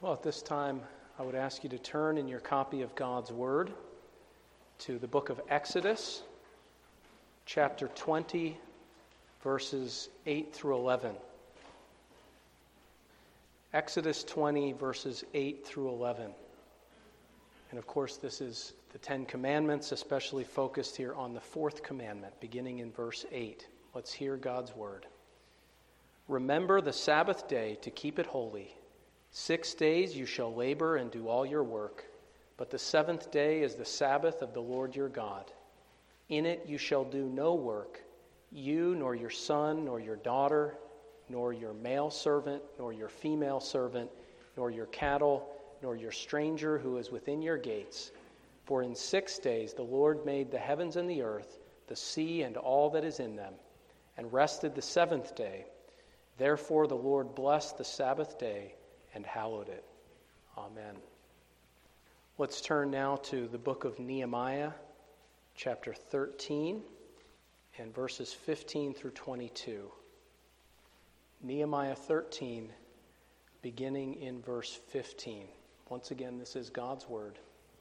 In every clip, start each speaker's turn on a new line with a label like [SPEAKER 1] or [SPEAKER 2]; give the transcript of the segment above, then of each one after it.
[SPEAKER 1] Well, at this time, I would ask you to turn in your copy of God's Word to the book of Exodus, chapter 20, verses 8 through 11. Exodus 20, verses 8 through 11. And of course, this is the Ten Commandments, especially focused here on the fourth commandment, beginning in verse 8. Let's hear God's Word. Remember the Sabbath day to keep it holy. 6 days you shall labor and do all your work, but the seventh day is the Sabbath of the Lord your God. In it you shall do no work, you nor your son, nor your daughter, nor your male servant, nor your female servant, nor your cattle, nor your stranger who is within your gates. For in 6 days the Lord made the heavens and the earth, the sea and all that is in them, and rested the seventh day. Therefore the Lord blessed the Sabbath day and hallowed it. Amen. Let's turn now to the book of Nehemiah, chapter 13, and verses 15 through 22. Nehemiah 13, beginning in verse 15. Once again, this is God's Word.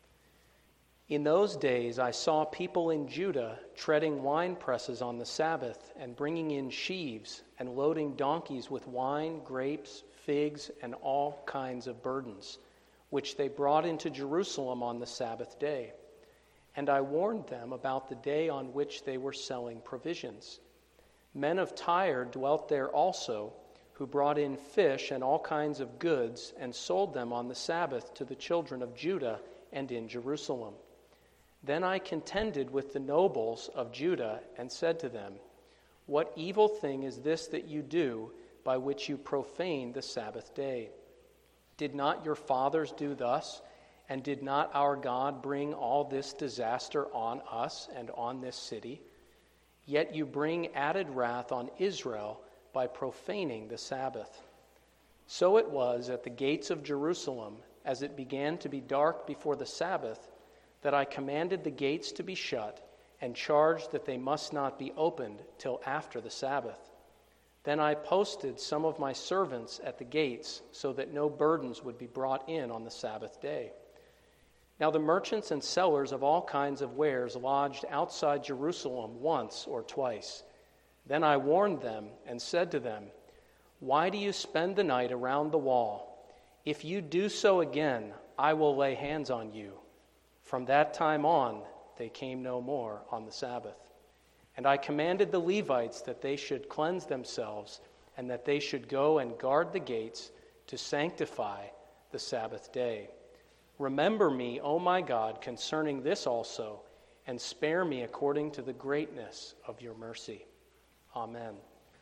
[SPEAKER 1] In those days I saw people in Judah treading wine presses on the Sabbath and bringing in sheaves and loading donkeys with wine, grapes, figs, and all kinds of burdens, which they brought into Jerusalem on the Sabbath day. And I warned them about the day on which they were selling provisions. Men of Tyre dwelt there also, who brought in fish and all kinds of goods and sold them on the Sabbath to the children of Judah and in Jerusalem. Then I contended with the nobles of Judah and said to them, "What evil thing is this that you do, by which you profane the Sabbath day? Did not your fathers do thus, and did not our God bring all this disaster on us and on this city? Yet you bring added wrath on Israel by profaning the Sabbath." So it was at the gates of Jerusalem, as it began to be dark before the Sabbath, that I commanded the gates to be shut and charged that they must not be opened till after the Sabbath. Then I posted some of my servants at the gates so that no burdens would be brought in on the Sabbath day. Now the merchants and sellers of all kinds of wares lodged outside Jerusalem once or twice. Then I warned them and said to them, "Why do you spend the night around the wall? If you do so again, I will lay hands on you." From that time on, they came no more on the Sabbath. And I commanded the Levites that they should cleanse themselves and that they should go and guard the gates to sanctify the Sabbath day. Remember me, O my God, concerning this also, and spare me according to the greatness of your mercy. Amen.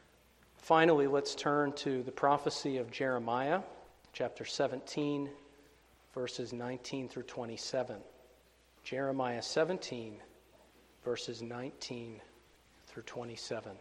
[SPEAKER 1] Finally, let's turn to the prophecy of Jeremiah, chapter 17, verses 19 through 27. Jeremiah 17, verses 19 through 27.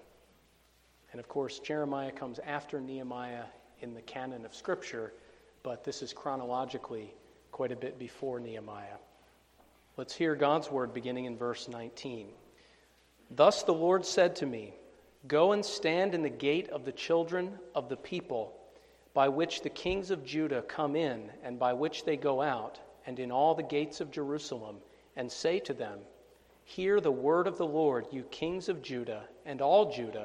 [SPEAKER 1] And of course, Jeremiah comes after Nehemiah in the canon of Scripture, but this is chronologically quite a bit before Nehemiah. Let's hear God's word beginning in verse 19. Thus the Lord said to me, "Go and stand in the gate of the children of the people, by which the kings of Judah come in and by which they go out, and in all the gates of Jerusalem, and say to them, Hear the word of the Lord, you kings of Judah, and all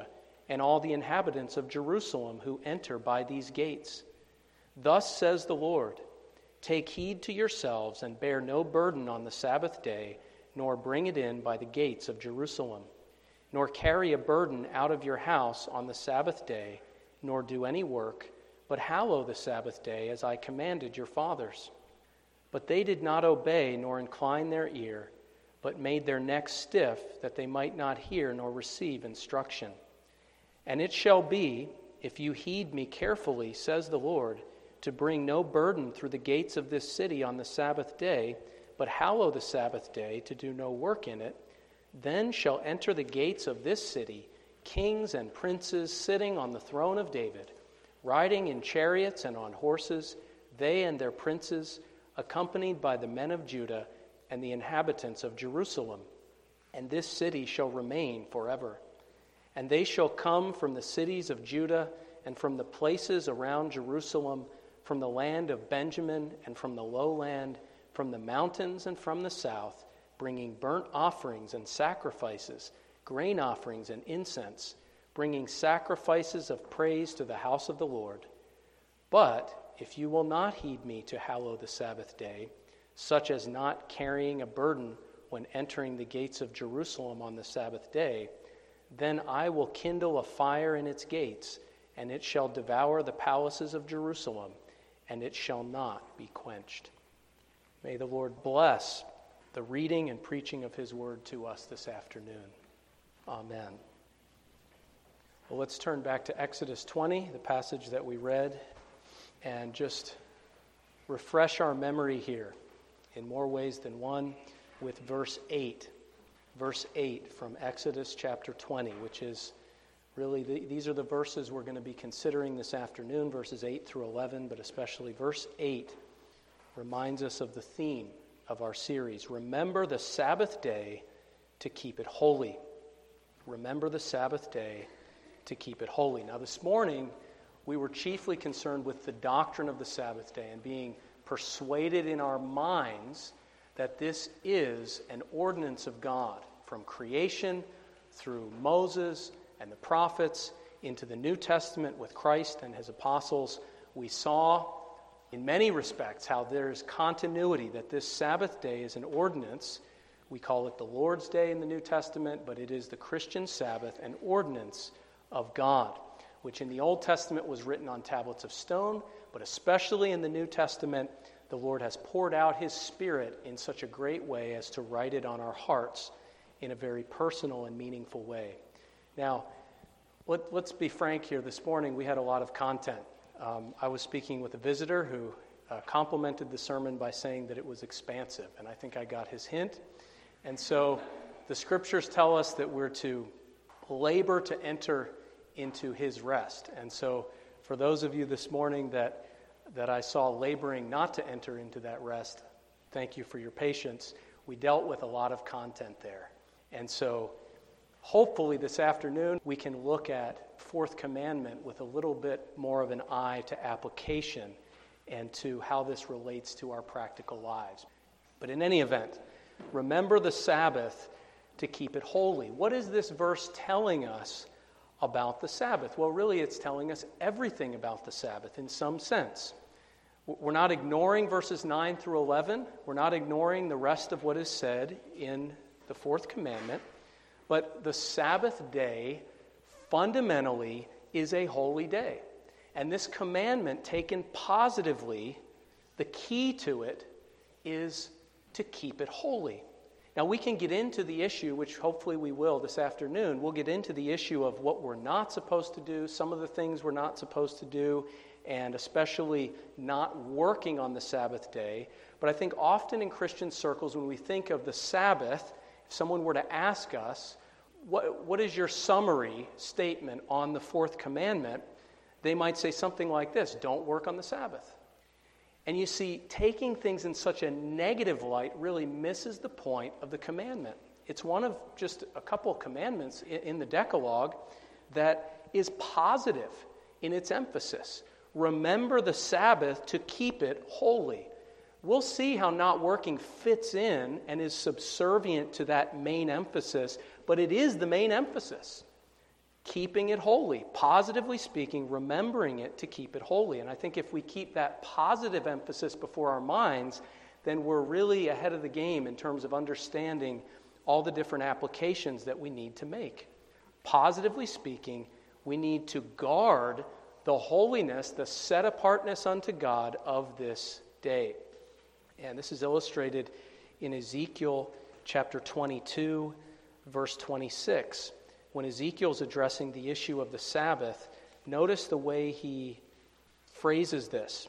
[SPEAKER 1] the inhabitants of Jerusalem who enter by these gates. Thus says the Lord, Take heed to yourselves and bear no burden on the Sabbath day, nor bring it in by the gates of Jerusalem, nor carry a burden out of your house on the Sabbath day, nor do any work, but hallow the Sabbath day as I commanded your fathers. But they did not obey nor incline their ear, but made their necks stiff, that they might not hear nor receive instruction. And it shall be, if you heed me carefully, says the Lord, to bring no burden through the gates of this city on the Sabbath day, but hallow the Sabbath day to do no work in it, then shall enter the gates of this city kings and princes sitting on the throne of David, riding in chariots and on horses, they and their princes, accompanied by the men of Judah and the inhabitants of Jerusalem. And this city shall remain forever. And they shall come from the cities of Judah and from the places around Jerusalem, from the land of Benjamin and from the lowland, from the mountains and from the south, bringing burnt offerings and sacrifices, grain offerings and incense, bringing sacrifices of praise to the house of the Lord. But if you will not heed me to hallow the Sabbath day, such as not carrying a burden when entering the gates of Jerusalem on the Sabbath day, then I will kindle a fire in its gates, and it shall devour the palaces of Jerusalem, and it shall not be quenched. May the Lord bless the reading and preaching of his word to us this afternoon. Amen. Well, let's turn back to Exodus 20, the passage that we read, and just refresh our memory here in more ways than one with verse 8. Verse 8 from Exodus chapter 20, which is really, these are the verses we're going to be considering this afternoon, verses 8 through 11, but especially verse 8 reminds us of the theme of our series. Remember the Sabbath day to keep it holy. Remember the Sabbath day to keep it holy. Now this morning, we were chiefly concerned with the doctrine of the Sabbath day and being persuaded in our minds that this is an ordinance of God from creation through Moses and the prophets into the New Testament with Christ and his apostles. We saw in many respects how there's continuity, that this Sabbath day is an ordinance. We call it the Lord's Day in the New Testament, but it is the Christian Sabbath, an ordinance of God, which in the Old Testament was written on tablets of stone, but especially in the New Testament, the Lord has poured out his Spirit in such a great way as to write it on our hearts in a very personal and meaningful way. Now, let's be frank here. This morning we had a lot of content. I was speaking with a visitor who complimented the sermon by saying that it was expansive, and I think I got his hint. And so the scriptures tell us that we're to labor to enter into his rest. And so for those of you this morning that I saw laboring not to enter into that rest, thank you for your patience. We dealt with a lot of content there. And so hopefully this afternoon we can look at fourth commandment with a little bit more of an eye to application and to how this relates to our practical lives. But in any event, remember the Sabbath to keep it holy. What is this verse telling us about the Sabbath? Well, really it's telling us everything about the Sabbath in some sense. We're not ignoring verses 9 through 11. We're not ignoring the rest of what is said in the fourth commandment. But the Sabbath day fundamentally is a holy day. And this commandment taken positively, the key to it is to keep it holy. Now we can get into the issue, which hopefully we will this afternoon. We'll get into the issue of what we're not supposed to do, some of the things we're not supposed to do, and especially not working on the Sabbath day. But I think often in Christian circles, when we think of the Sabbath, if someone were to ask us, what is your summary statement on the fourth commandment? They might say something like this: don't work on the Sabbath. And you see, taking things in such a negative light really misses the point of the commandment. It's one of just a couple of commandments in the Decalogue that is positive in its emphasis. Remember the Sabbath to keep it holy. We'll see how not working fits in and is subservient to that main emphasis, but it is the main emphasis. Keeping it holy, positively speaking, remembering it to keep it holy. And I think if we keep that positive emphasis before our minds, then we're really ahead of the game in terms of understanding all the different applications that we need to make. Positively speaking, we need to guard the holiness, the set-apartness unto God of this day. And this is illustrated in Ezekiel chapter 22, verse 26. When Ezekiel's addressing the issue of the Sabbath, notice the way he phrases this.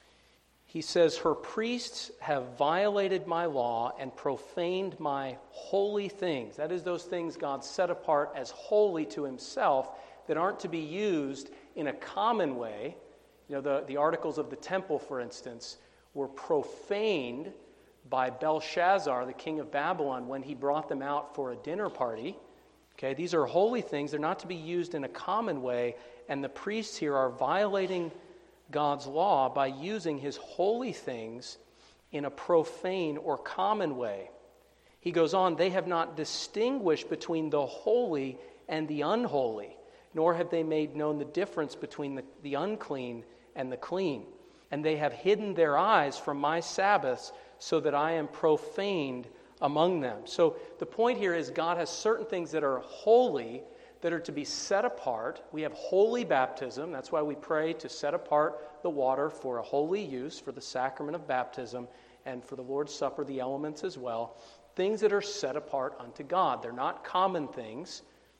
[SPEAKER 1] He says, "Her priests have violated my law and profaned my holy things." That is, those things God set apart as holy to himself that aren't to be used in a common way. You know, the articles of the temple, for instance, were profaned by Belshazzar, the king of Babylon, when he brought them out for a dinner party. Okay, these are holy things. They're not to be used in a common way, and the priests here are violating God's law by using his holy things in a profane or common way. He goes on, they have not distinguished between the holy and the unholy, nor have they made known the difference between the unclean and the clean. And they have hidden their eyes from my Sabbaths, so that I am profaned among them. So the point here is God has certain things that are holy, that are to be set apart. We have holy baptism. That's why we pray to set apart the water for a holy use, for the sacrament of baptism, and for the Lord's Supper, the elements as well. Things that are set apart unto God. They're not common things.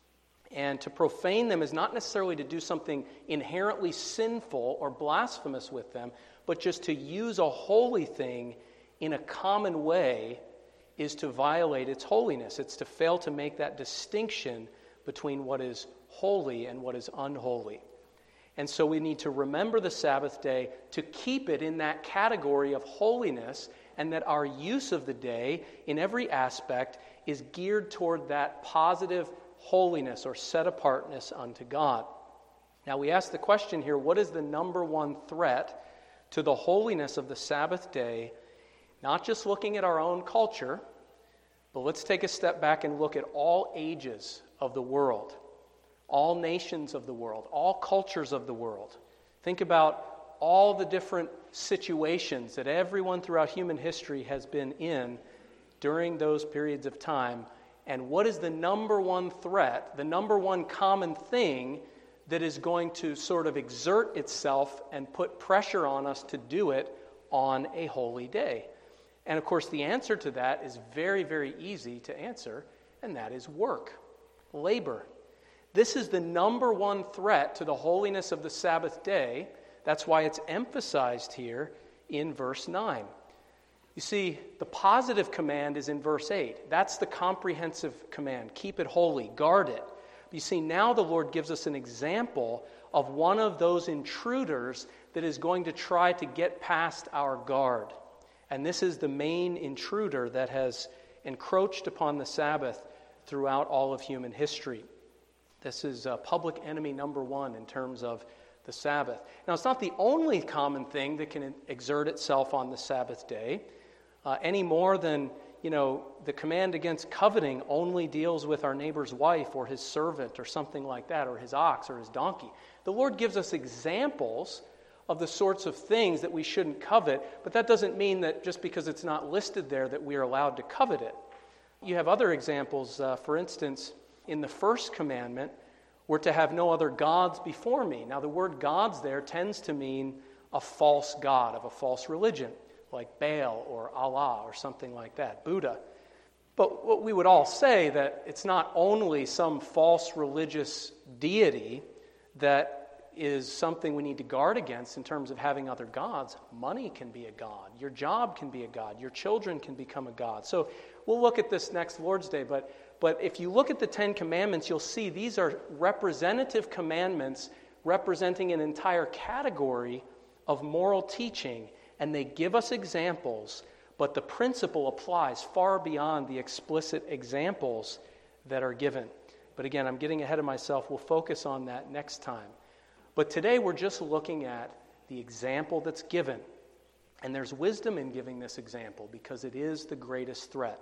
[SPEAKER 1] And to profane them is not necessarily to do something inherently sinful or blasphemous with them, but just to use a holy thing in a common way is to violate its holiness. It's to fail to make that distinction between what is holy and what is unholy. And so we need to remember the Sabbath day to keep it in that category of holiness, and that our use of the day in every aspect is geared toward that positive holiness or set-apartness unto God. Now we ask the question here, what is the number one threat to the holiness of the Sabbath day? Not just looking at our own culture, but let's take a step back and look at all ages of the world, all nations of the world, all cultures of the world. Think about all the different situations that everyone throughout human history has been in during those periods of time. And what is the number one threat, the number one common thing that is going to sort of exert itself and put pressure on us to do it on a holy day? And of course, the answer to that is very, very easy to answer, and that is work, labor. This is the number one threat to the holiness of the Sabbath day. That's why it's emphasized here in verse 9. You see, the positive command is in verse 8. That's the comprehensive command. Keep it holy, guard it. You see, now the Lord gives us an example of one of those intruders that is going to try to get past our guard. And this is the main intruder that has encroached upon the Sabbath throughout all of human history. This is public enemy number one in terms of the Sabbath. Now, it's not the only common thing that can exert itself on the Sabbath day, any more than, the command against coveting only deals with our neighbor's wife or his servant or something like that, or his ox or his donkey. The Lord gives us examples of the sorts of things that we shouldn't covet, but that doesn't mean that just because it's not listed there that we are allowed to covet it. You have other examples. For instance, in the first commandment, we're to have no other gods before me. Now, the word gods there tends to mean a false god of a false religion, like Baal or Allah or something like that, Buddha. But what we would all say that it's not only some false religious deity that is something we need to guard against in terms of having other gods. Money can be a god. Your job can be a god. Your children can become a god. So we'll look at this next Lord's Day, but if you look at the Ten Commandments, you'll see these are representative commandments representing an entire category of moral teaching, and they give us examples, but the principle applies far beyond the explicit examples that are given. But again, I'm getting ahead of myself. We'll focus on that next time. But today we're just looking at the example that's given. And there's wisdom in giving this example because it is the greatest threat.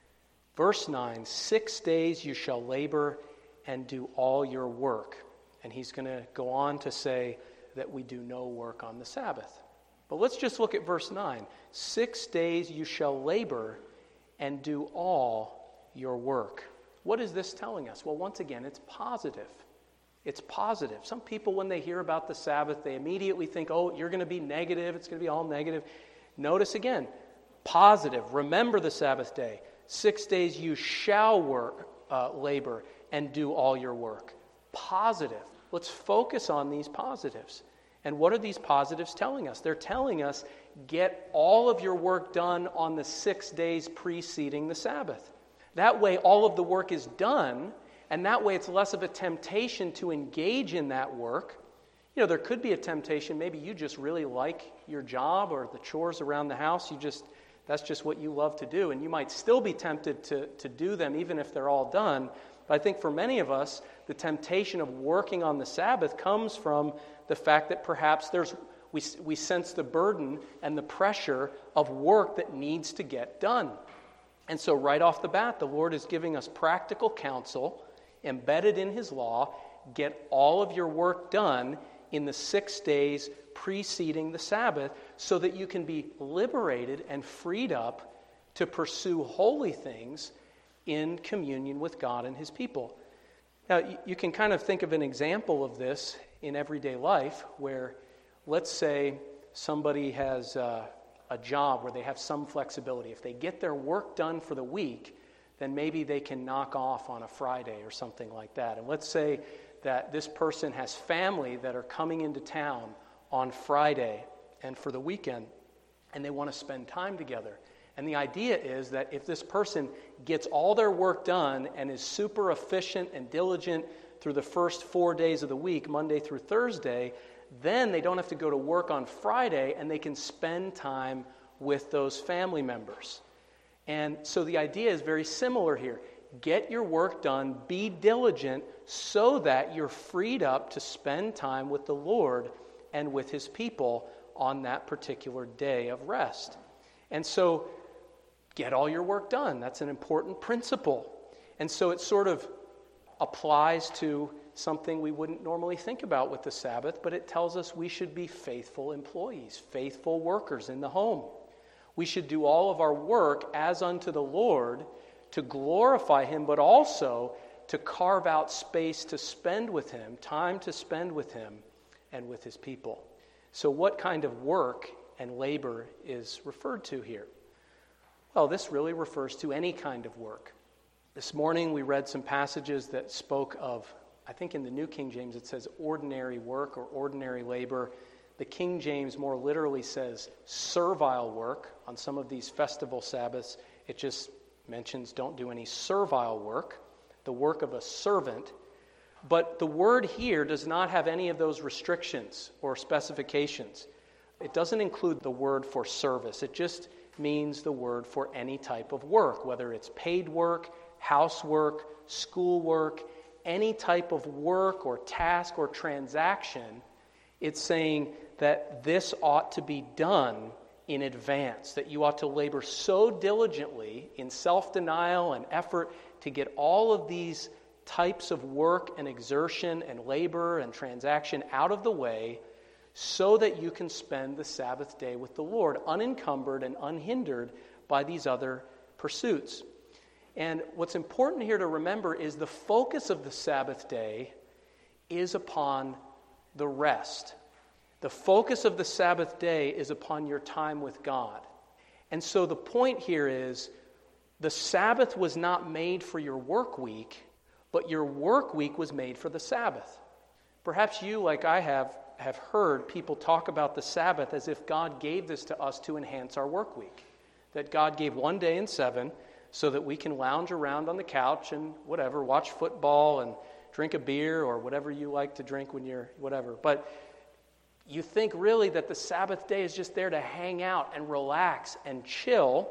[SPEAKER 1] Verse 9, 6 days you shall labor and do all your work. And he's going to go on to say that we do no work on the Sabbath. But let's just look at verse 9. 6 days you shall labor and do all your work. What is this telling us? Well, once again, it's positive. It's positive. Some people, when they hear about the Sabbath, they immediately think, oh, you're going to be negative. It's going to be all negative. Notice again, positive. Remember the Sabbath day. 6 days you shall work, labor, and do all your work. Positive. Let's focus on these positives. And what are these positives telling us? They're telling us, get all of your work done on the 6 days preceding the Sabbath. That way, all of the work is done, and that way it's less of a temptation to engage in that work. There could be a temptation. Maybe you just really like your job or the chores around the house. That's just what you love to do, and you might still be tempted to do them even if they're all done. But I think for many of us, the temptation of working on the Sabbath comes from the fact that perhaps there's We sense the burden and the pressure of work that needs to get done. And so right off the bat, the Lord is giving us practical counsel embedded in his law. Get all of your work done in the 6 days preceding the Sabbath so that you can be liberated and freed up to pursue holy things in communion with God and his people. Now, you can kind of think of an example of this in everyday life where, let's say, somebody has a job where they have some flexibility. If they get their work done for the week, then maybe they can knock off on a Friday or something like that. And let's say that this person has family that are coming into town on Friday and for the weekend, and they want to spend time together. And the idea is that if this person gets all their work done and is super efficient and diligent through the first 4 days of the week, Monday through Thursday, then they don't have to go to work on Friday and they can spend time with those family members. And so the idea is very similar here. Get your work done, be diligent, so that you're freed up to spend time with the Lord and with his people on that particular day of rest. And so get all your work done. That's an important principle. And so it sort of applies to something we wouldn't normally think about with the Sabbath, but it tells us we should be faithful employees, faithful workers in the home. We should do all of our work as unto the Lord to glorify him, but also to carve out space to spend with him, time to spend with him and with his people. So what kind of work and labor is referred to here? Well, this really refers to any kind of work. This morning we read some passages that spoke of, I think in the New King James it says ordinary work or ordinary labor. The King James more literally says servile work. On some of these festival Sabbaths, it just mentions don't do any servile work, the work of a servant. But the word here does not have any of those restrictions or specifications. It doesn't include the word for service. It just means the word for any type of work, whether it's paid work, housework, schoolwork, any type of work or task or transaction. It's saying that this ought to be done in advance, that you ought to labor so diligently in self-denial and effort to get all of these types of work and exertion and labor and transaction out of the way so that you can spend the Sabbath day with the Lord, unencumbered and unhindered by these other pursuits. And what's important here to remember is the focus of the Sabbath day is upon the rest. The focus of the Sabbath day is upon your time with God. And so the point here is the Sabbath was not made for your work week, but your work week was made for the Sabbath. Perhaps you, like I have heard people talk about the Sabbath as if God gave this to us to enhance our work week. That God gave 1 day in 7 so that we can lounge around on the couch and whatever, watch football and drink a beer or whatever you like to drink when you're whatever. But you think really that the Sabbath day is just there to hang out and relax and chill,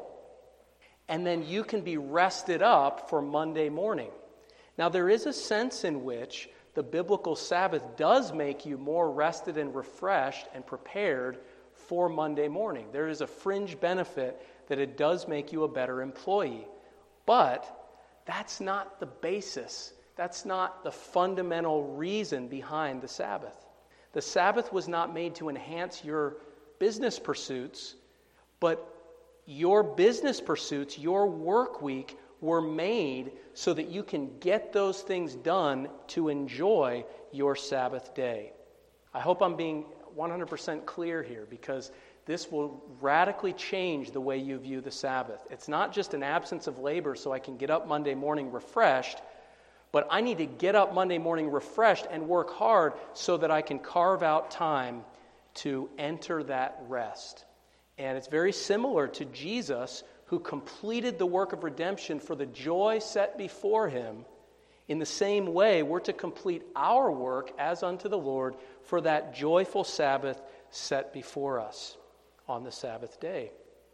[SPEAKER 1] and then you can be rested up for Monday morning. Now, there is a sense in which the biblical Sabbath does make you more rested and refreshed and prepared for Monday morning. There is a fringe benefit that it does make you a better employee. But that's not the basis. That's not the fundamental reason behind the Sabbath. The Sabbath was not made to enhance your business pursuits, but your business pursuits, your work week, were made so that you can get those things done to enjoy your Sabbath day. I hope I'm being 100% clear here, because this will radically change the way you view the Sabbath. It's not just an absence of labor so I can get up Monday morning refreshed, but I need to get up Monday morning refreshed and work hard so that I can carve out time to enter that rest. And it's very similar to Jesus, who completed the work of redemption for the joy set before him. In the same way, we're to complete our work as unto the Lord for that joyful Sabbath set before us on the Sabbath day.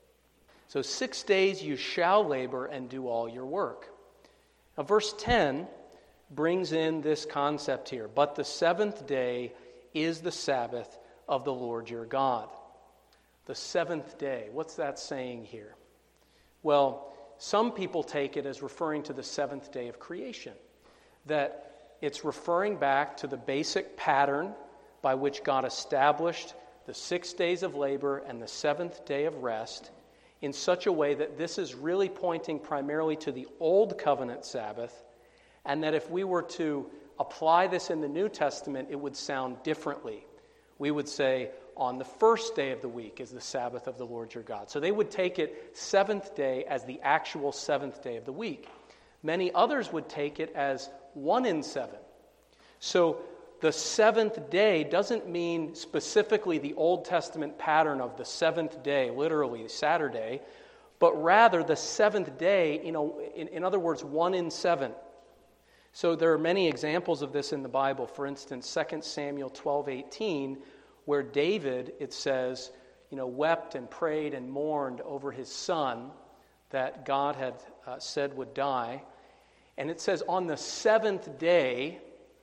[SPEAKER 1] So 6 days you shall labor and do all your work. Now verse 10 brings in this concept here. But the 7th day is the Sabbath of the Lord your God. The seventh day, what's that saying here? Well, some people take it as referring to the seventh day of creation, that it's referring back to the basic pattern by which God established the 6 days of labor and the seventh day of rest in such a way that this is really pointing primarily to the Old Covenant Sabbath, and that if we were to apply this in the New Testament, it would sound differently. We would say, on the first day of the week is the Sabbath of the Lord your God. So they would take it seventh day as the actual seventh day of the week. Many others would take it as 1 in 7. So the seventh day doesn't mean specifically the Old Testament pattern of the seventh day, literally Saturday, but rather the seventh day, in other words, 1 in 7. So there are many examples of this in the Bible. For instance, 2 Samuel 12:18, where David, it says, wept and prayed and mourned over his son that God had said would die. And it says, on the seventh day,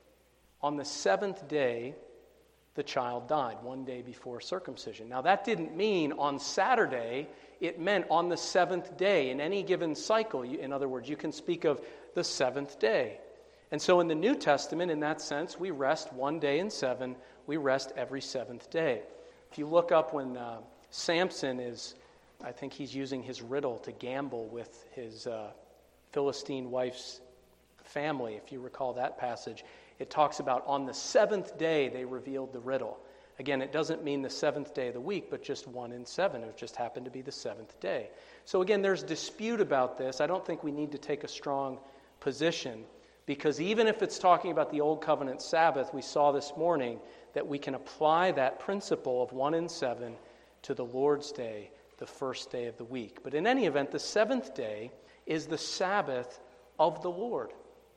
[SPEAKER 1] the child died, 1 day before circumcision. Now, that didn't mean on Saturday. It meant on the seventh day. In any given cycle, in other words, you can speak of the seventh day. And so in the New Testament, in that sense, we rest 1 day in 7. We rest every seventh day. If you look up when Samson I think he's using his riddle to gamble with his Philistine wife's family, if you recall that passage, it talks about on the seventh day they revealed the riddle. Again, it doesn't mean the seventh day of the week, but just 1 in 7. It just happened to be the seventh day. So again, there's dispute about this. I don't think we need to take a strong position, because even if it's talking about the Old Covenant Sabbath, we saw this morning that we can apply that principle of 1 in 7 to the Lord's Day, the first day of the week. But in any event, the seventh day is the Sabbath of the Lord.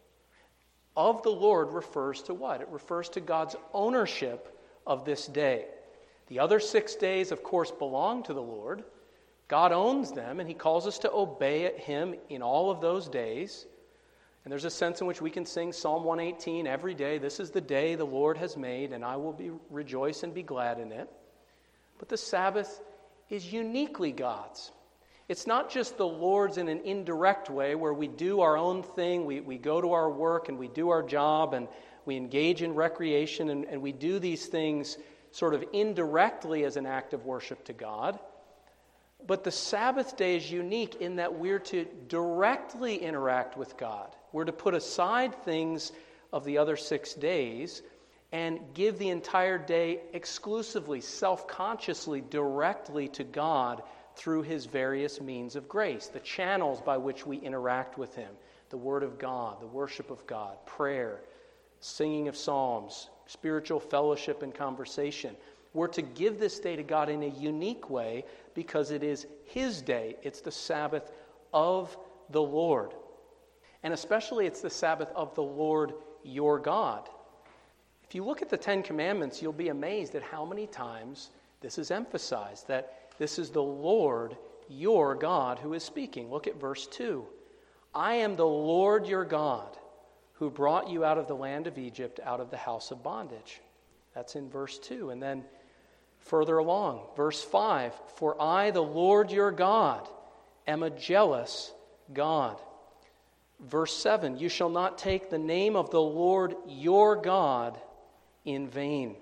[SPEAKER 1] Of the Lord refers to what? It refers to God's ownership of this day. The other 6 days, of course, belong to the Lord. God owns them, and he calls us to obey him in all of those days. And there's a sense in which we can sing Psalm 118 every day. This is the day the Lord has made, and I will rejoice and be glad in it. But the Sabbath is uniquely God's. It's not just the Lord's in an indirect way where we do our own thing, we go to our work and we do our job and we engage in recreation and we do these things sort of indirectly as an act of worship to God. But the Sabbath day is unique in that we're to directly interact with God. We're to put aside things of the other 6 days and give the entire day exclusively, self-consciously, directly to God through his various means of grace, the channels by which we interact with him, the Word of God, the worship of God, prayer, singing of psalms, spiritual fellowship and conversation. We're to give this day to God in a unique way because it is his day. It's the Sabbath of the Lord. And especially it's the Sabbath of the Lord your God. If you look at the Ten Commandments, you'll be amazed at how many times this is emphasized, that this is the Lord your God who is speaking. Look at verse 2. I am the Lord your God who brought you out of the land of Egypt, out of the house of bondage. That's in verse 2. And then further along, verse 5, for I, the Lord your God, am a jealous God. Verse 7, you shall not take the name of the Lord your God in vain.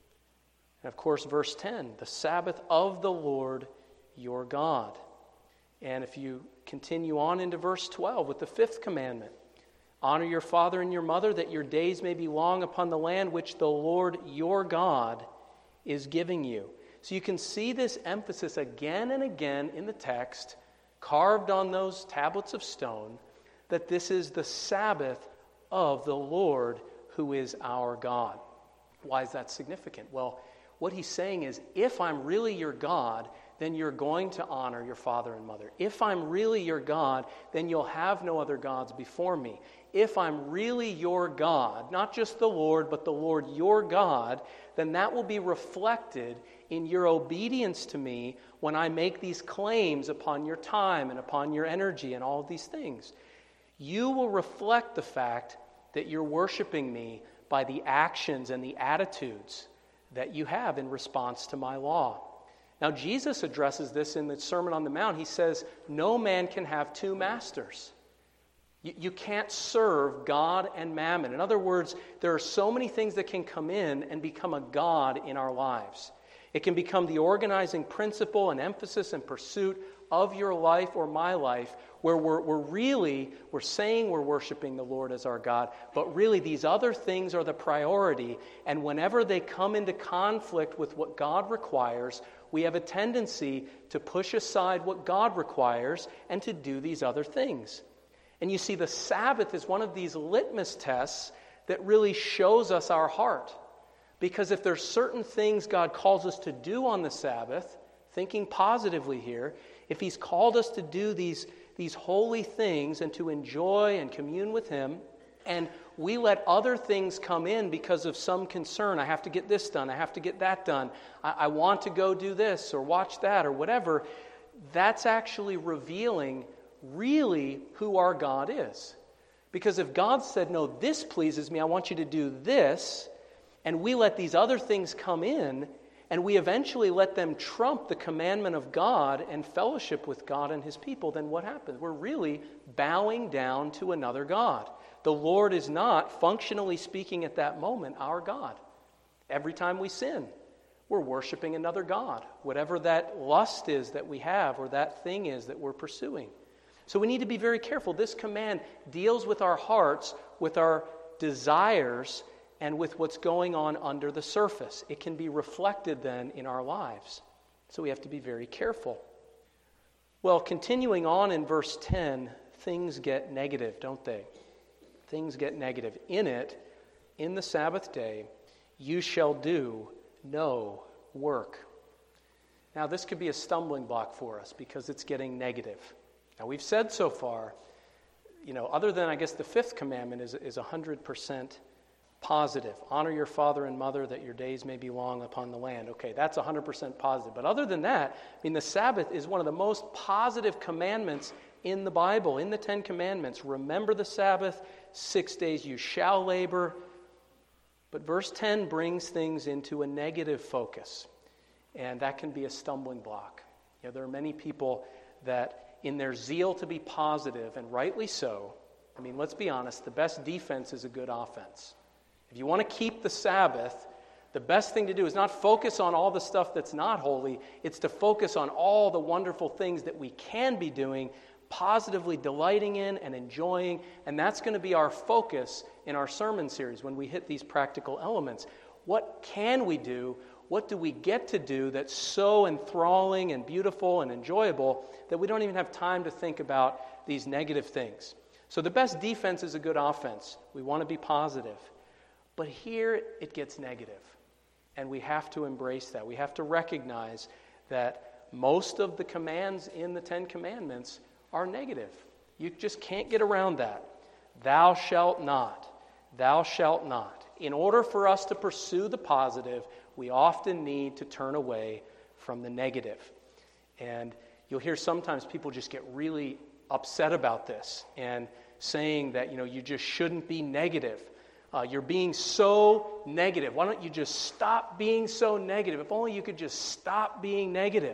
[SPEAKER 1] And of course, verse 10, the Sabbath of the Lord your God. And if you continue on into verse 12 with the fifth commandment, honor your father and your mother, that your days may be long upon the land which the Lord your God is giving you. So you can see this emphasis again and again in the text, carved on those tablets of stone, that this is the Sabbath of the Lord who is our God. Why is that significant? Well, what he's saying is, if I'm really your God, then you're going to honor your father and mother. If I'm really your God, then you'll have no other gods before me. If I'm really your God, not just the Lord, but the Lord your God, then that will be reflected in your obedience to me when I make these claims upon your time and upon your energy and all of these things. You will reflect the fact that you're worshiping me by the actions and the attitudes that you have in response to my law. Now, Jesus addresses this in the Sermon on the Mount. He says, no man can have two masters. You can't serve God and mammon. In other words, there are so many things that can come in and become a god in our lives. It can become the organizing principle and emphasis and pursuit of your life or my life, where we're saying we're worshiping the Lord as our God, but really these other things are the priority, and whenever they come into conflict with what God requires, we have a tendency to push aside what God requires and to do these other things. And you see, the Sabbath is one of these litmus tests that really shows us our heart. Because if there's certain things God calls us to do on the Sabbath, thinking positively here, if He's called us to do these holy things and to enjoy and commune with Him, and we let other things come in because of some concern, I have to get this done, I have to get that done, I want to go do this or watch that or whatever, that's actually revealing really who our God is. Because if God said, no, this pleases me, I want you to do this, and we let these other things come in, and we eventually let them trump the commandment of God and fellowship with God and His people, then what happens? We're really bowing down to another God. The Lord is not, functionally speaking at that moment, our God. Every time we sin, we're worshiping another God, whatever that lust is that we have or that thing is that we're pursuing. So we need to be very careful. This command deals with our hearts, with our desires, and with what's going on under the surface. It can be reflected then in our lives. So we have to be very careful. Well, continuing on in verse 10, things get negative, don't they? Things get negative. In it, in the Sabbath day, you shall do no work. Now, this could be a stumbling block for us because it's getting negative. Now, we've said so far, other than, I guess, the fifth commandment is 100% positive. Honor your father and mother that your days may be long upon the land. Okay, that's 100% positive. But other than that, the Sabbath is one of the most positive commandments in the Bible, in the Ten Commandments. Remember the Sabbath, 6 days you shall labor. But verse 10 brings things into a negative focus, and that can be a stumbling block. There are many people that in their zeal to be positive, and rightly so, let's be honest, the best defense is a good offense. If you want to keep the Sabbath, the best thing to do is not focus on all the stuff that's not holy, it's to focus on all the wonderful things that we can be doing, positively delighting in and enjoying, and that's going to be our focus in our sermon series when we hit these practical elements. What can we do? What do we get to do that's so enthralling and beautiful and enjoyable that we don't even have time to think about these negative things? So the best defense is a good offense. We want to be positive. But here it gets negative. And we have to embrace that. We have to recognize that most of the commands in the Ten Commandments are negative. You just can't get around that. Thou shalt not. Thou shalt not. In order for us to pursue the positive, we often need to turn away from the negative. And you'll hear sometimes people just get really upset about this and saying that, you just shouldn't be negative. You're being so negative. Why don't you just stop being so negative? If only you could just stop being negative.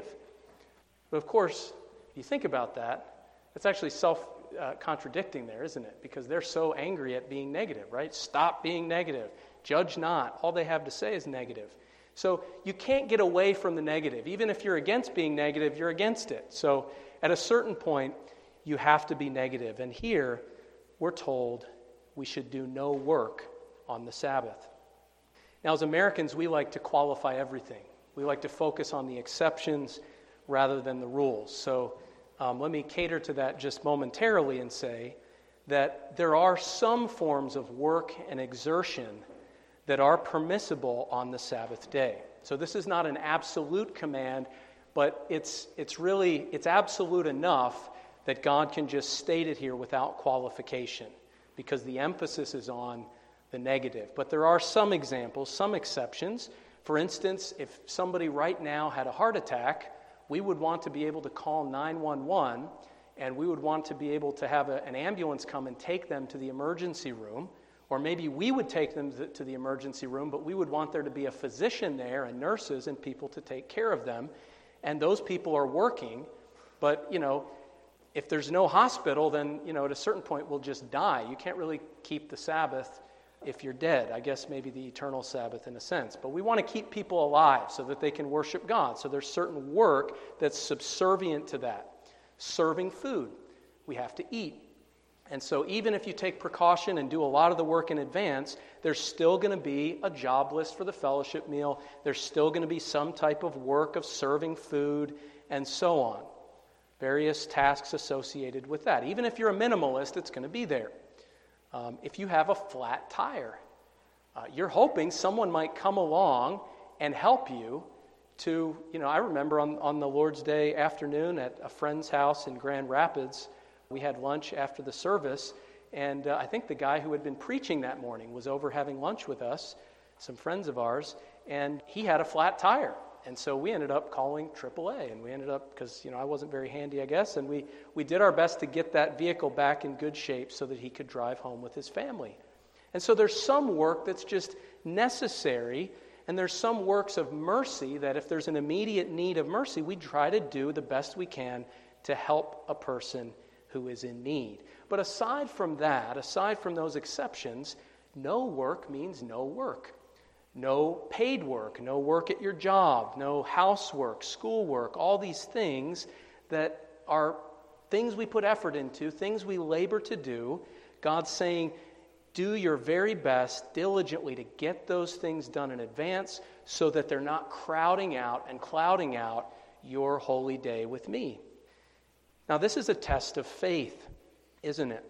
[SPEAKER 1] But of course, if you think about that, it's actually self-contradicting there, isn't it? Because they're so angry at being negative, right? Stop being negative. Judge not. All they have to say is negative. So you can't get away from the negative. Even if you're against being negative, you're against it. So at a certain point, you have to be negative. And here, we're told we should do no work on the Sabbath. Now, as Americans, we like to qualify everything. We like to focus on the exceptions rather than the rules. So let me cater to that just momentarily and say that there are some forms of work and exertion that are permissible on the Sabbath day. So this is not an absolute command, but it's absolute enough that God can just state it here without qualification, because the emphasis is on the negative. But there are some examples, some exceptions. For instance, if somebody right now had a heart attack, we would want to be able to call 911, and we would want to be able to have an ambulance come and take them to the emergency room. Or maybe we would take them to the emergency room, but we would want there to be a physician there and nurses and people to take care of them. And those people are working, but, if there's no hospital, then, at a certain point we'll just die. You can't really keep the Sabbath if you're dead. I guess maybe the eternal Sabbath in a sense. But we want to keep people alive so that they can worship God. So there's certain work that's subservient to that. Serving food. We have to eat. And so even if you take precaution and do a lot of the work in advance, there's still going to be a job list for the fellowship meal. There's still going to be some type of work of serving food and so on. Various tasks associated with that. Even if you're a minimalist, it's going to be there. If you have a flat tire, you're hoping someone might come along and help you to, I remember on the Lord's Day afternoon at a friend's house in Grand Rapids, we had lunch after the service, and I think the guy who had been preaching that morning was over having lunch with us, some friends of ours, and he had a flat tire. And so we ended up calling AAA, and we ended up, because, I wasn't very handy, I guess, and we did our best to get that vehicle back in good shape so that he could drive home with his family. And so there's some work that's just necessary, and there's some works of mercy that if there's an immediate need of mercy, we try to do the best we can to help a person who is in need. But aside from that, aside from those exceptions, no work means no work. No paid work, no work at your job, no housework, schoolwork, all these things that are things we put effort into, things we labor to do. God's saying, do your very best diligently to get those things done in advance so that they're not crowding out and clouding out your holy day with me. Now, this is a test of faith, isn't it?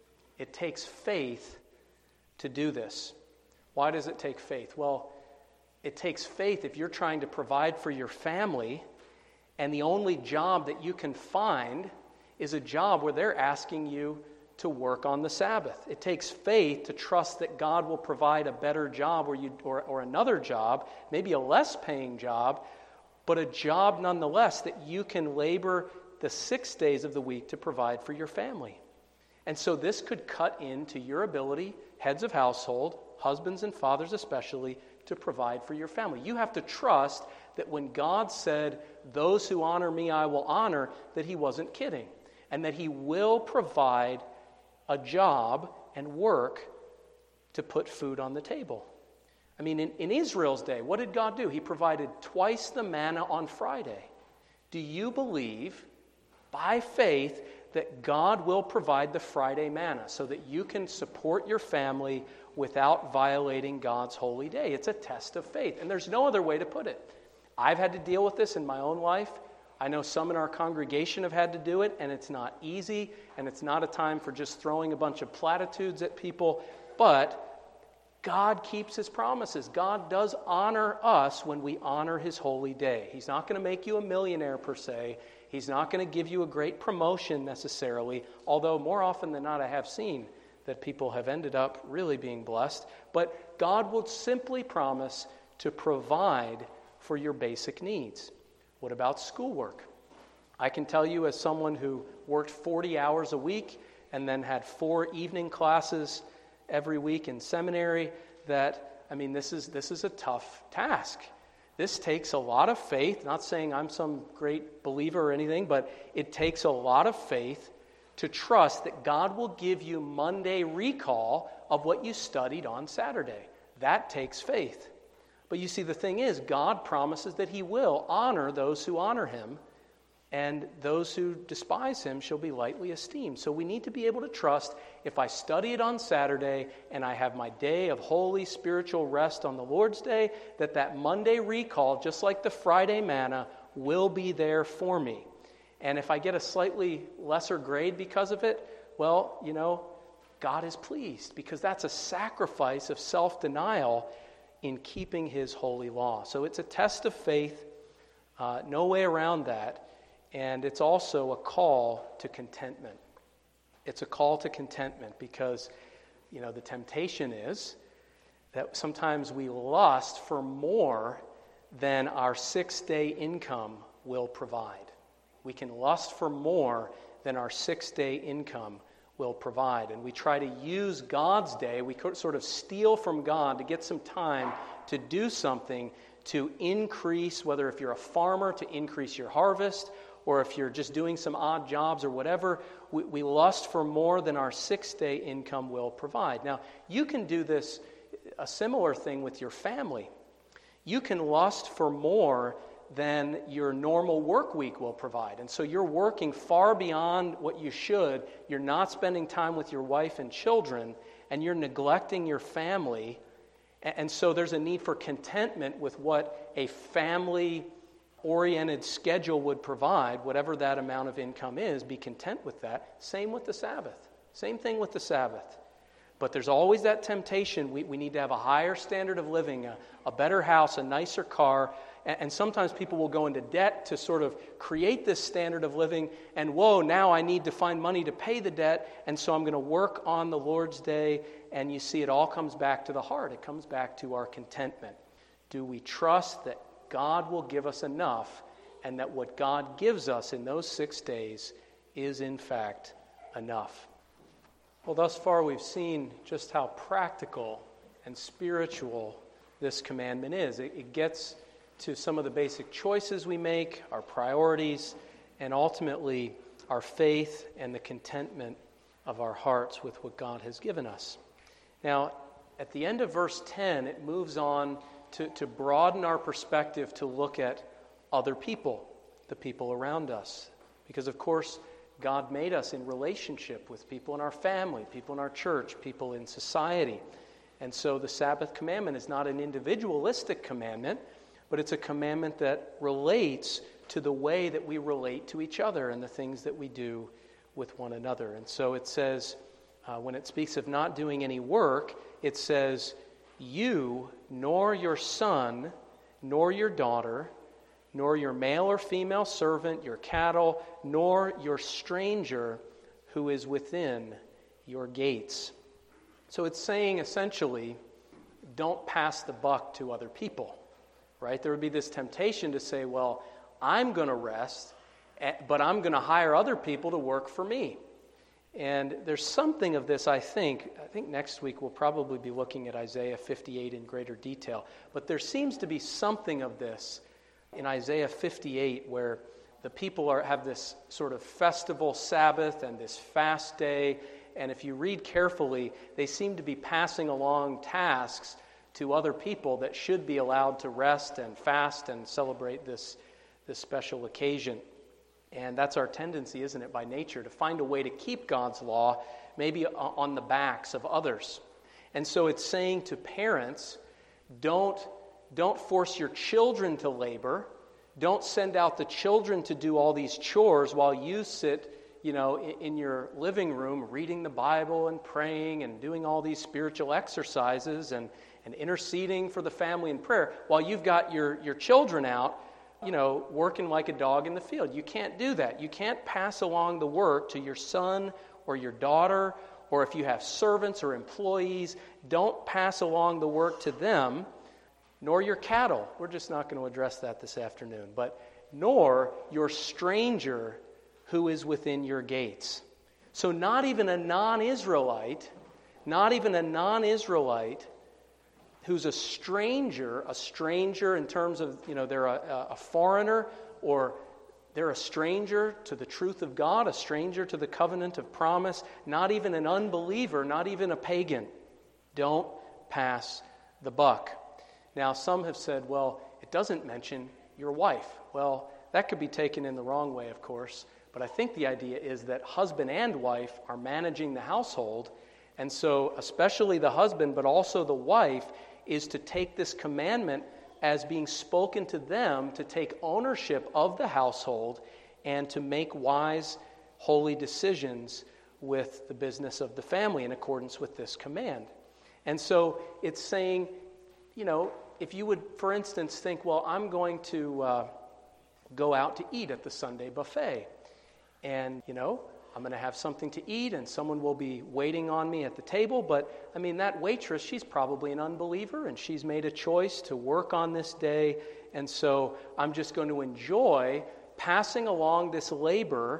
[SPEAKER 1] It takes faith to do this. Why does it take faith? Well, it takes faith if you're trying to provide for your family and the only job that you can find is a job where they're asking you to work on the Sabbath. It takes faith to trust that God will provide a better job or another job, maybe a less paying job, but a job nonetheless that you can labor the 6 days of the week to provide for your family. And so this could cut into your ability, heads of household, husbands and fathers especially, to provide for your family. You have to trust that when God said, those who honor me I will honor, that he wasn't kidding. And that he will provide a job and work to put food on the table. I mean, in Israel's day, what did God do? He provided twice the manna on Friday. Do you believe, by faith, that God will provide the Friday manna so that you can support your family without violating God's holy day? It's a test of faith, and there's no other way to put it. I've had to deal with this in my own life. I know some in our congregation have had to do it, and it's not easy, and it's not a time for just throwing a bunch of platitudes at people, but God keeps his promises. God does honor us when we honor his holy day. He's not going to make you a millionaire per se. He's not going to give you a great promotion necessarily, although more often than not I have seen that people have ended up really being blessed. But God will simply promise to provide for your basic needs. What about schoolwork? I can tell you as someone who worked 40 hours a week and then had 4 evening classes every week in seminary that, this is a tough task. This takes a lot of faith, not saying I'm some great believer or anything, but it takes a lot of faith to trust that God will give you Monday recall of what you studied on Saturday. That takes faith. But you see, the thing is, God promises that he will honor those who honor him, and those who despise him shall be lightly esteemed. So we need to be able to trust, if I study it on Saturday and I have my day of holy spiritual rest on the Lord's Day, that Monday recall, just like the Friday manna, will be there for me. And if I get a slightly lesser grade because of it, well, God is pleased, because that's a sacrifice of self-denial in keeping his holy law. So it's a test of faith, no way around that. And it's also a call to contentment. It's a call to contentment because, the temptation is that sometimes we lust for more than our 6-day income will provide. We can lust for more than our 6-day income will provide. And we try to use God's day, we sort of steal from God to get some time to do something to increase, whether if you're a farmer, to increase your harvest, or if you're just doing some odd jobs or whatever, we lust for more than our 6-day income will provide. Now, you can do this, a similar thing with your family. You can lust for more than your normal work week will provide. And so you're working far beyond what you should. You're not spending time with your wife and children, and you're neglecting your family. And so there's a need for contentment with what a family-oriented schedule would provide, whatever that amount of income is. Be content with that. Same with the Sabbath. Same thing with the Sabbath. But there's always that temptation. We need to have a higher standard of living, a better house, a nicer car. And sometimes people will go into debt to sort of create this standard of living. And whoa, now I need to find money to pay the debt. And so I'm going to work on the Lord's day. And you see, it all comes back to the heart. It comes back to our contentment. Do we trust that God will give us enough, and that what God gives us in those 6 days is in fact enough? Well, thus far we've seen just how practical and spiritual this commandment is. It gets to some of the basic choices we make, our priorities, and ultimately our faith and the contentment of our hearts with what God has given us. Now, at the end of verse 10, it moves on to broaden our perspective to look at other people, the people around us. Because, of course, God made us in relationship with people in our family, people in our church, people in society. And so the Sabbath commandment is not an individualistic commandment, but it's a commandment that relates to the way that we relate to each other and the things that we do with one another. And so it says, when it speaks of not doing any work, it says, you, nor your son, nor your daughter, nor your male or female servant, your cattle, nor your stranger who is within your gates. So it's saying essentially, don't pass the buck to other people, right? There would be this temptation to say, well, I'm going to rest, but I'm going to hire other people to work for me. And there's something of this, I think next week we'll probably be looking at Isaiah 58 in greater detail. But there seems to be something of this in Isaiah 58 where the people have this sort of festival Sabbath and this fast day. And if you read carefully, they seem to be passing along tasks to other people that should be allowed to rest and fast and celebrate this special occasion. And that's our tendency, isn't it, by nature, to find a way to keep God's law maybe on the backs of others. And so it's saying to parents, don't force your children to labor. Don't send out the children to do all these chores while you sit, in your living room reading the Bible and praying and doing all these spiritual exercises and interceding for the family in prayer while you've got your children out, working like a dog in the field. You can't do that. You can't pass along the work to your son or your daughter, or if you have servants or employees, don't pass along the work to them, nor your cattle. We're just not going to address that this afternoon. But nor your stranger who is within your gates. So not even a non-Israelite who's a stranger in terms of, they're a foreigner, or they're a stranger to the truth of God, a stranger to the covenant of promise, not even an unbeliever, not even a pagan. Don't pass the buck. Now, some have said, well, it doesn't mention your wife. Well, that could be taken in the wrong way, of course, but I think the idea is that husband and wife are managing the household, and so especially the husband, but also the wife, is to take this commandment as being spoken to them to take ownership of the household and to make wise, holy decisions with the business of the family in accordance with this command. And so it's saying, if you would, for instance, think, well, I'm going to go out to eat at the Sunday buffet. And, I'm going to have something to eat and someone will be waiting on me at the table. But, that waitress, she's probably an unbeliever and she's made a choice to work on this day. And so I'm just going to enjoy passing along this labor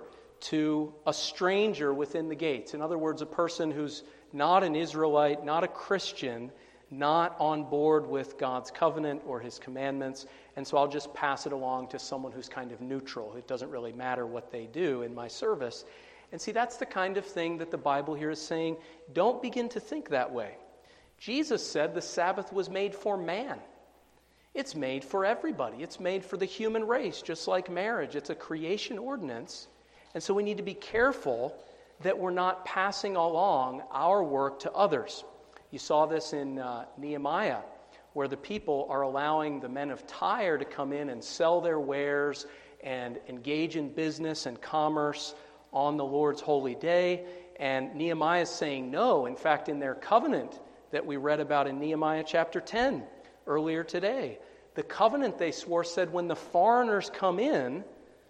[SPEAKER 1] to a stranger within the gates. In other words, a person who's not an Israelite, not a Christian, not on board with God's covenant or his commandments, and so I'll just pass it along to someone who's kind of neutral. It doesn't really matter what they do in my service. And see, that's the kind of thing that the Bible here is saying, don't begin to think that way. Jesus said the Sabbath was made for man. It's made for everybody. It's made for the human race, just like marriage. It's a creation ordinance. And so we need to be careful that we're not passing along our work to others. You saw this in Nehemiah, where the people are allowing the men of Tyre to come in and sell their wares and engage in business and commerce on the Lord's holy day. And Nehemiah is saying no. In fact, in their covenant that we read about in Nehemiah chapter 10 earlier today, the covenant they swore said when the foreigners come in,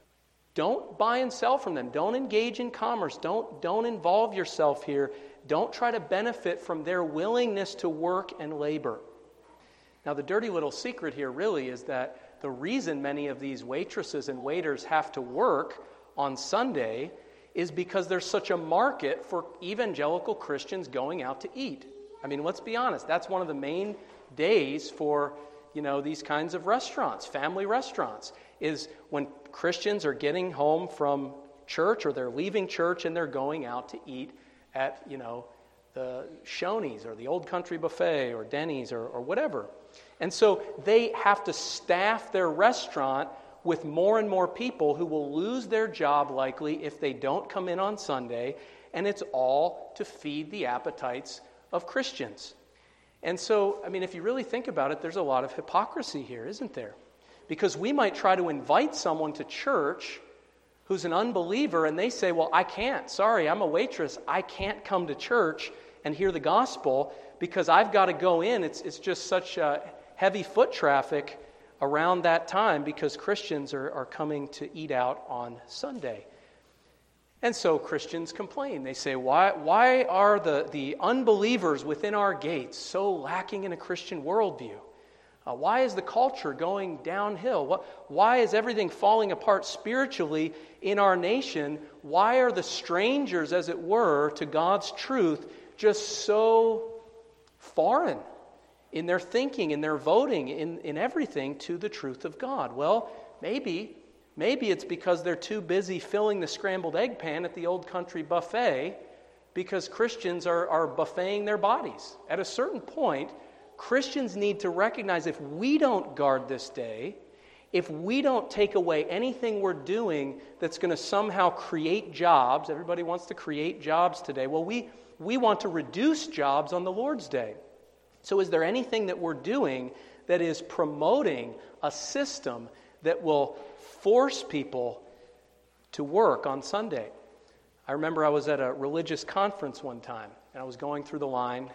[SPEAKER 1] don't buy and sell from them. Don't engage in commerce. Don't involve yourself here. Don't try to benefit from their willingness to work and labor. Now, the dirty little secret here really is that the reason many of these waitresses and waiters have to work on Sunday is because there's such a market for evangelical Christians going out to eat. I mean, let's be honest. That's one of the main days for, these kinds of restaurants, family restaurants, is when Christians are getting home from church or they're leaving church and they're going out to eat at, the Shoney's or the Old Country Buffet or Denny's or whatever. And so they have to staff their restaurant with more and more people who will lose their job likely if they don't come in on Sunday, and it's all to feed the appetites of Christians. And so, if you really think about it, there's a lot of hypocrisy here, isn't there? Because we might try to invite someone to church who's an unbeliever, and they say, well, I can't. Sorry, I'm a waitress. I can't come to church and hear the gospel because I've got to go in. It's just such heavy foot traffic around that time because Christians are coming to eat out on Sunday. And so Christians complain. They say, why are the unbelievers within our gates so lacking in a Christian worldview? Why is the culture going downhill? Why is everything falling apart spiritually in our nation? Why are the strangers, as it were, to God's truth just so foreign in their thinking, in their voting, in everything to the truth of God? Well, maybe it's because they're too busy filling the scrambled egg pan at the Old Country Buffet because Christians are buffeting their bodies. At a certain point, Christians need to recognize if we don't guard this day, if we don't take away anything we're doing that's going to somehow create jobs, everybody wants to create jobs today, well, we want to reduce jobs on the Lord's Day. So is there anything that we're doing that is promoting a system that will force people to work on Sunday? I remember I was at a religious conference one time, and I was going through the line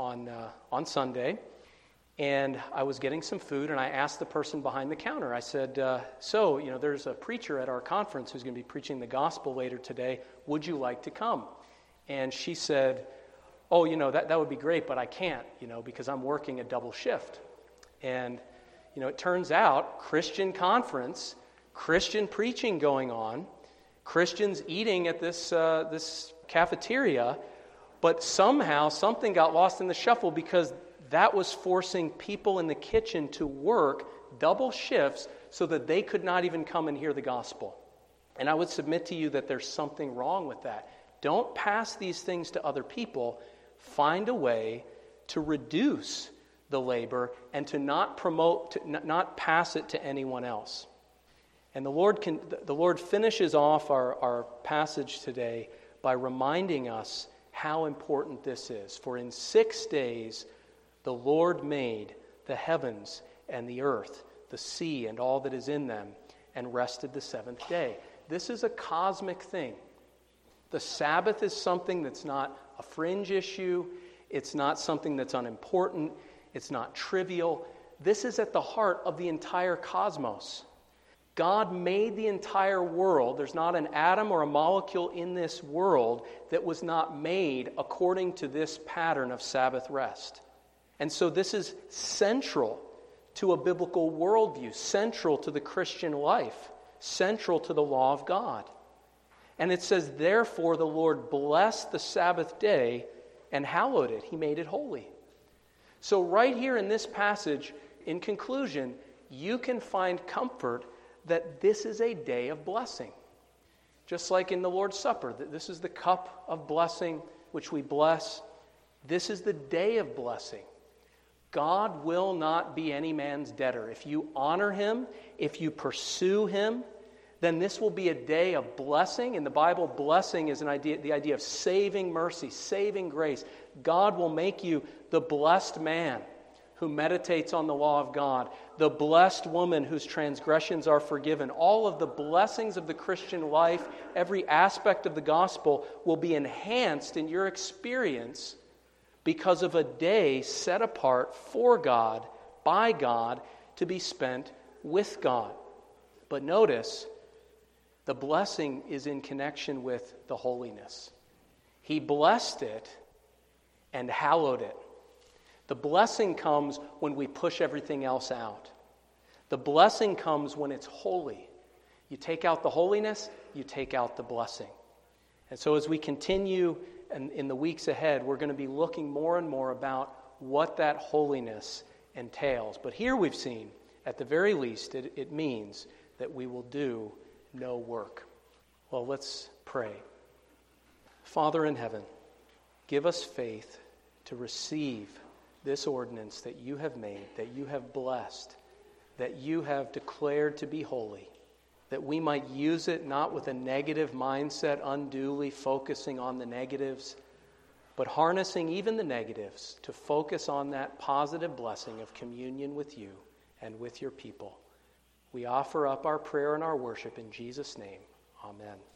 [SPEAKER 1] on Sunday, and I was getting some food, and I asked the person behind the counter, I said, there's a preacher at our conference who's going to be preaching the gospel later today. Would you like to come? And she said, that would be great, but I can't, because I'm working a double shift. And, it turns out, Christian conference, Christian preaching going on, Christians eating at this cafeteria, but somehow something got lost in the shuffle because that was forcing people in the kitchen to work double shifts so that they could not even come and hear the gospel. And I would submit to you that there's something wrong with that. Don't pass these things to other people. Find a way to reduce the labor and to not not pass it to anyone else. And the Lord finishes off our passage today by reminding us how important this is. For in 6 days the Lord made the heavens and the earth, the sea and all that is in them, and rested the seventh day. This is a cosmic thing. The Sabbath is something that's not a fringe issue. It's not something that's unimportant. It's not trivial. This is at the heart of the entire cosmos. God made the entire world. There's not an atom or a molecule in this world that was not made according to this pattern of Sabbath rest. And so this is central to a biblical worldview, central to the Christian life, central to the law of God. And it says, therefore the Lord blessed the Sabbath day and hallowed it. He made it holy. So right here in this passage, in conclusion, you can find comfort that this is a day of blessing. Just like in the Lord's Supper, this is the cup of blessing which we bless. This is the day of blessing. God will not be any man's debtor. If you honor him, if you pursue him, then this will be a day of blessing. In the Bible, blessing is the idea of saving mercy, saving grace. God will make you the blessed man who meditates on the law of God, the blessed woman whose transgressions are forgiven. All of the blessings of the Christian life, every aspect of the gospel will be enhanced in your experience because of a day set apart for God, by God, to be spent with God. But notice, the blessing is in connection with the holiness. He blessed it and hallowed it. The blessing comes when we push everything else out. The blessing comes when it's holy. You take out the holiness, you take out the blessing. And so as we continue in the weeks ahead, we're going to be looking more and more about what that holiness entails. But here we've seen, at the very least, it means that we will do no work. Well, let's pray. Father in heaven, give us faith to receive this ordinance that you have made, that you have blessed, that you have declared to be holy, that we might use it not with a negative mindset, unduly focusing on the negatives, but harnessing even the negatives to focus on that positive blessing of communion with you and with your people. We offer up our prayer and our worship in Jesus' name. Amen.